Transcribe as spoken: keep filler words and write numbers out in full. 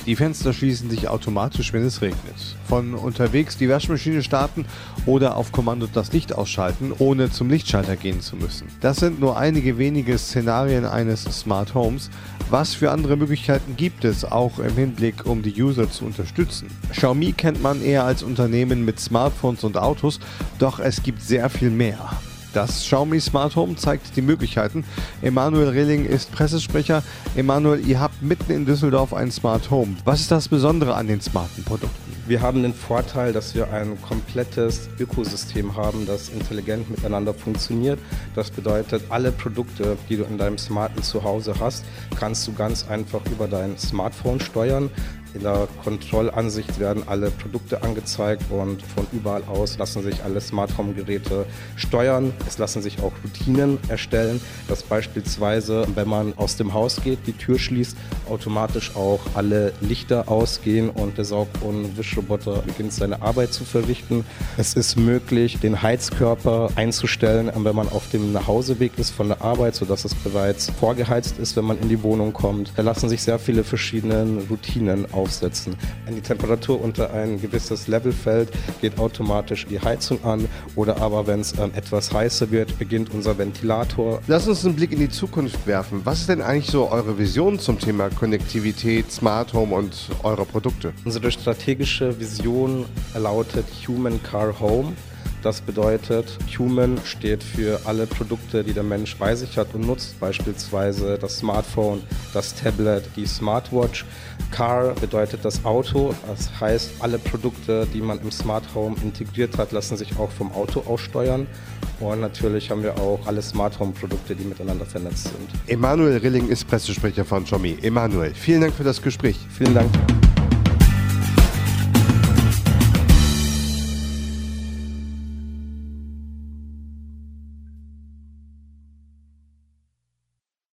Die Fenster schließen sich automatisch, wenn es regnet. Von unterwegs die Waschmaschine starten oder auf Kommando das Licht ausschalten, ohne zum Lichtschalter gehen zu müssen. Das sind nur einige wenige Szenarien eines Smart Homes. Was für andere Möglichkeiten gibt es, auch im Hinblick, um die User zu unterstützen? Xiaomi kennt man eher als Unternehmen mit Smartphones und Autos, doch es gibt sehr viel mehr. Das Xiaomi Smart Home zeigt die Möglichkeiten. Emanuel Rilling ist Pressesprecher. Emanuel, ihr habt mitten in Düsseldorf ein Smart Home. Was ist das Besondere an den smarten Produkten? Wir haben den Vorteil, dass wir ein komplettes Ökosystem haben, das intelligent miteinander funktioniert. Das bedeutet, alle Produkte, die du in deinem smarten Zuhause hast, kannst du ganz einfach über dein Smartphone steuern. In der Kontrollansicht werden alle Produkte angezeigt und von überall aus lassen sich alle Smart Home Geräte steuern. Es lassen sich auch Routinen erstellen, dass beispielsweise, wenn man aus dem Haus geht, die Tür schließt, automatisch auch alle Lichter ausgehen und der Saug- und Wischroboter beginnt seine Arbeit zu verrichten. Es ist möglich, den Heizkörper einzustellen, wenn man auf dem Nachhauseweg ist von der Arbeit, sodass es bereits vorgeheizt ist, wenn man in die Wohnung kommt. Da lassen sich sehr viele verschiedene Routinen aufsetzen. Wenn die Temperatur unter ein gewisses Level fällt, geht automatisch die Heizung an oder aber wenn es ähm, etwas heißer wird, beginnt unser Ventilator. Lass uns einen Blick in die Zukunft werfen. Was ist denn eigentlich so eure Vision zum Thema Konnektivität, Smart Home und eure Produkte? Unsere strategische Vision lautet Human Car Home. Das bedeutet, Human steht für alle Produkte, die der Mensch bei sich hat und nutzt, beispielsweise das Smartphone, das Tablet, die Smartwatch. Car bedeutet das Auto, das heißt, alle Produkte, die man im Smart Home integriert hat, lassen sich auch vom Auto aus steuern. Und natürlich haben wir auch alle Smart Home Produkte, die miteinander vernetzt sind. Emanuel Rilling ist Pressesprecher von Xiaomi. Emanuel, vielen Dank für das Gespräch. Vielen Dank.